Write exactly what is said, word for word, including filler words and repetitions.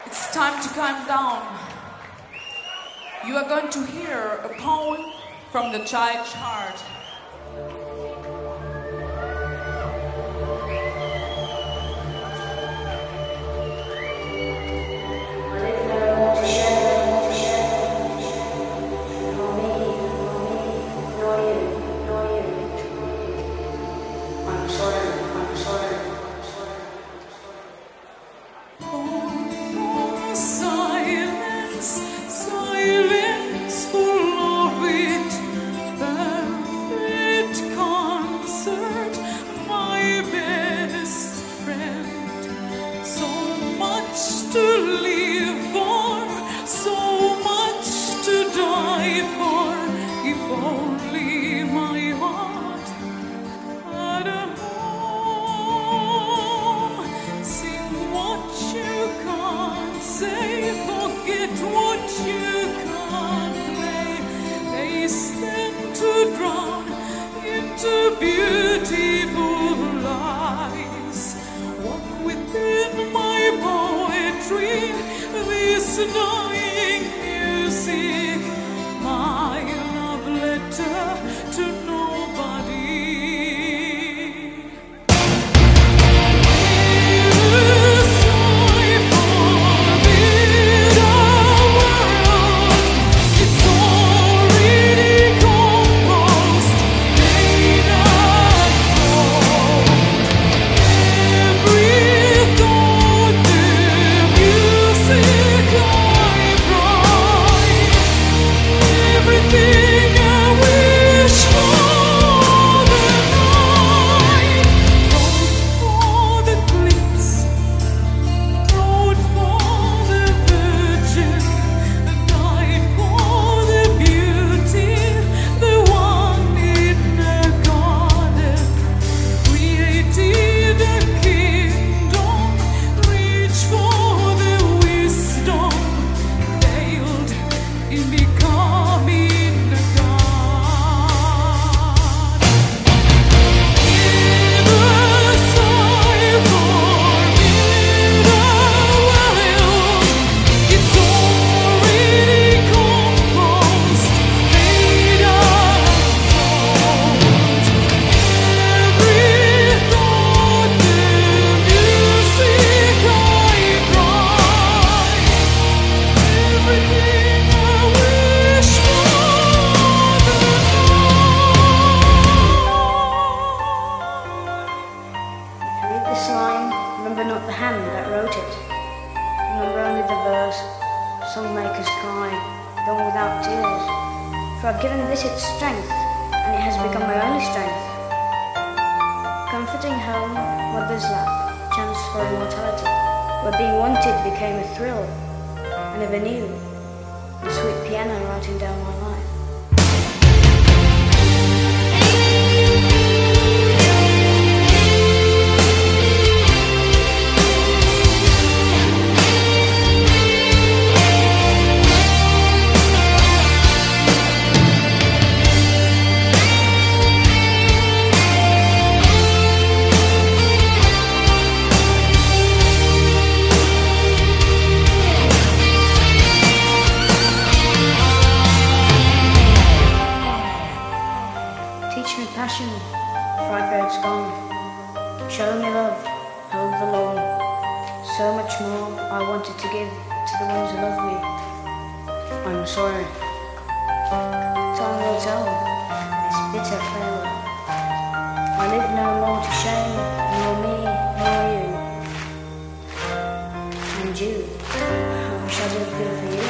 It's time to calm down. You are going to hear a poem from the child's heart. To live for, so much to die for. If only my heart had a home. Sing what you can't say, forget what you can't play. Hasten to drown into beautiful lies. Walk within my poetry, this dying music, my love letter to nobody. Yes, I forbid our world. It's already composed, made and told. Every thought, the music I write, everything I wish for the night. Wrote for the glimpse, wrote for the virgin, died for the beauty, the one in the garden. Created a kingdom, reached for the wisdom, failed in becoming a god. Give a sigh for me, the world. It's already composed, made and told. Every thought, the music I write, everything I wish for the If you read this line, remember not the hand that wrote it. Remember only the verse, songmakers cry, done without tears. For I've given this its strength, and it has become my only strength. Comforting home, mother's lap, chance for immortality, where being wanted became a thrill. I never knew the sweet piano writing down my life. Teach me passion, for I fear it's gone. Show me love, hold the long. So much more I wanted to give to the ones who love me. I'm sorry. Time will tell this bitter farewell. I live no more to shame, nor me, nor you. And you, I wish I did good for you.